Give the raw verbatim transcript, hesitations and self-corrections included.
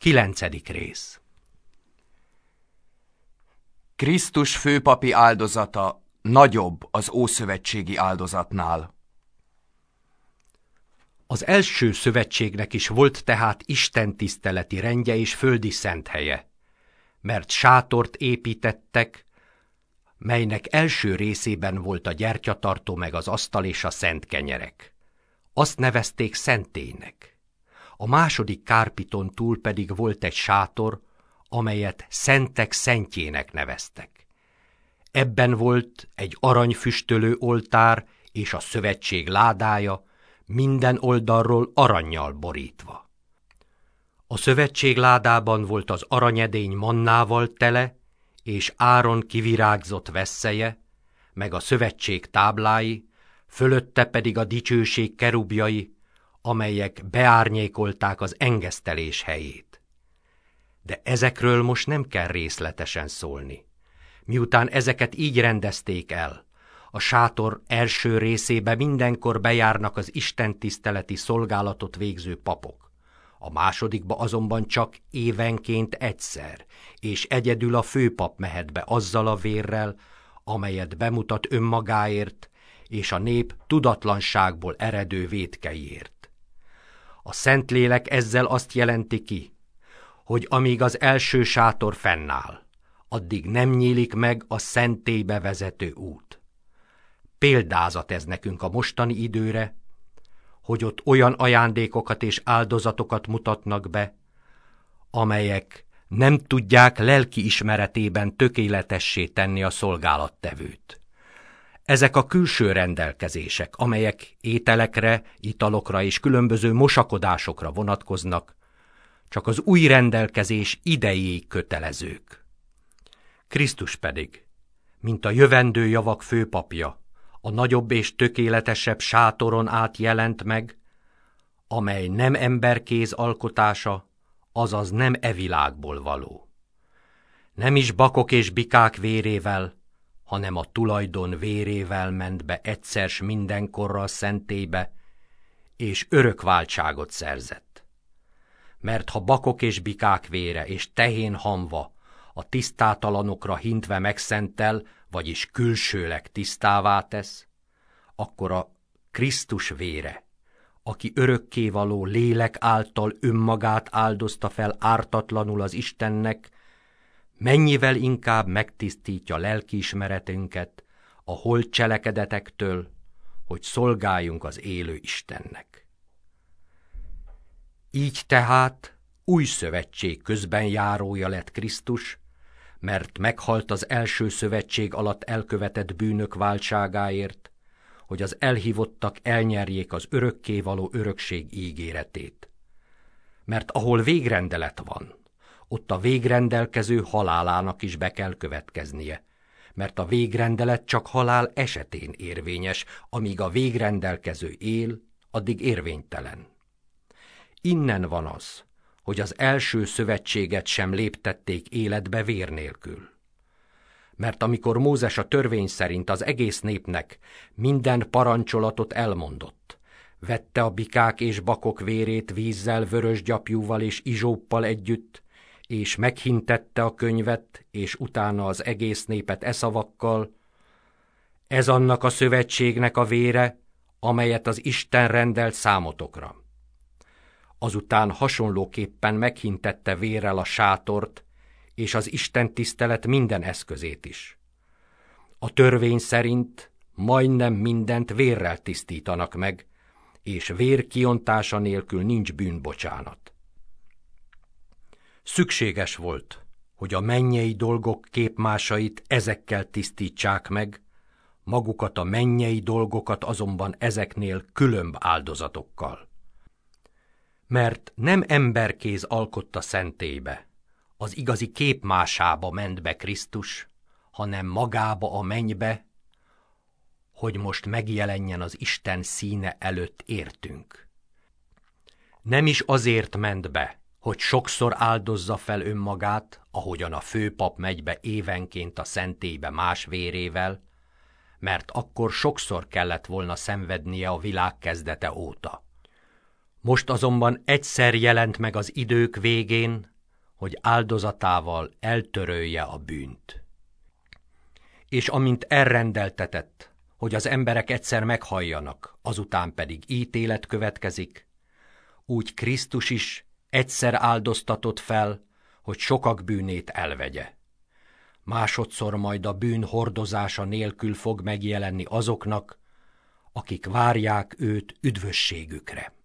Kilencedik rész. Krisztus főpapi áldozata nagyobb az ószövetségi áldozatnál. Az első szövetségnek is volt tehát istentiszteleti rendje és földi szenthelye, mert sátort építettek, melynek első részében volt a gyertyatartó meg az asztal és a szent kenyerek. Azt nevezték szentélynek. A második kárpiton túl pedig volt egy sátor, amelyet szentek szentjének neveztek. Ebben volt egy aranyfüstölő oltár és a szövetség ládája, minden oldalról arannyal borítva. A szövetség ládában volt az aranyedény mannával tele, és Áron kivirágzott vesszeje, meg a szövetség táblái, fölötte pedig a dicsőség kerubjai, amelyek beárnyékolták az engesztelés helyét. De ezekről most nem kell részletesen szólni. Miután ezeket így rendezték el, a sátor első részébe mindenkor bejárnak az istentiszteleti szolgálatot végző papok. A másodikba azonban csak évenként egyszer, és egyedül a főpap mehet be azzal a vérrel, amelyet bemutat önmagáért, és a nép tudatlanságból eredő vétkeiért. A Szentlélek ezzel azt jelenti ki, hogy amíg az első sátor fennáll, addig nem nyílik meg a szentélybe vezető út. Példázat ez nekünk a mostani időre, hogy ott olyan ajándékokat és áldozatokat mutatnak be, amelyek nem tudják lelki ismeretében tökéletessé tenni a szolgálattevőt. Ezek a külső rendelkezések, amelyek ételekre, italokra és különböző mosakodásokra vonatkoznak, csak az új rendelkezés idejéig kötelezők. Krisztus pedig, mint a jövendő javak főpapja, a nagyobb és tökéletesebb sátoron át jelent meg, amely nem emberkéz alkotása, azaz nem e világból való. Nem is bakok és bikák vérével, hanem a tulajdon vérével ment be egyszer s mindenkorra a szentélybe, és örök váltságot szerzett. Mert ha bakok és bikák vére és tehén hamva a tisztátalanokra hintve megszentel, vagyis külsőleg tisztává tesz, akkor a Krisztus vére, aki örökkévaló lélek által önmagát áldozta fel ártatlanul az Istennek, mennyivel inkább megtisztítja lelkiismeretünket a holt cselekedetektől, hogy szolgáljunk az élő Istennek. Így tehát új szövetség közben járója lett Krisztus, mert meghalt az első szövetség alatt elkövetett bűnök váltságáért, hogy az elhívottak elnyerjék az örökkévaló örökség ígéretét. Mert ahol végrendelet van, ott a végrendelkező halálának is be kell következnie, mert a végrendelet csak halál esetén érvényes, amíg a végrendelkező él, addig érvénytelen. Innen van az, hogy az első szövetséget sem léptették életbe vér nélkül. Mert amikor Mózes a törvény szerint az egész népnek minden parancsolatot elmondott, vette a bikák és bakok vérét vízzel, vörös gyapjúval és izsóppal együtt, és meghintette a könyvet, és utána az egész népet e szavakkal: ez annak a szövetségnek a vére, amelyet az Isten rendelt számotokra. Azután hasonlóképpen meghintette vérrel a sátort, és az Isten tisztelet minden eszközét is. A törvény szerint majdnem mindent vérrel tisztítanak meg, és vér kiontása nélkül nincs bűnbocsánat. Szükséges volt, hogy a mennyei dolgok képmásait ezekkel tisztítsák meg, magukat a mennyei dolgokat azonban ezeknél különb áldozatokkal. Mert nem emberkéz alkotta szentélybe, az igazi képmásába ment be Krisztus, hanem magába a mennybe, hogy most megjelenjen az Isten színe előtt értünk. Nem is azért ment be, hogy sokszor áldozza fel önmagát, ahogyan a főpap megy be évenként a szentélybe más vérével, mert akkor sokszor kellett volna szenvednie a világ kezdete óta. Most azonban egyszer jelent meg az idők végén, hogy áldozatával eltörölje a bűnt. És amint elrendeltetett, hogy az emberek egyszer meghalljanak, azután pedig ítélet következik, úgy Krisztus is egyszer áldoztatott fel, hogy sokak bűnét elvegye. Másodszor majd a bűn hordozása nélkül fog megjelenni azoknak, akik várják őt üdvösségükre.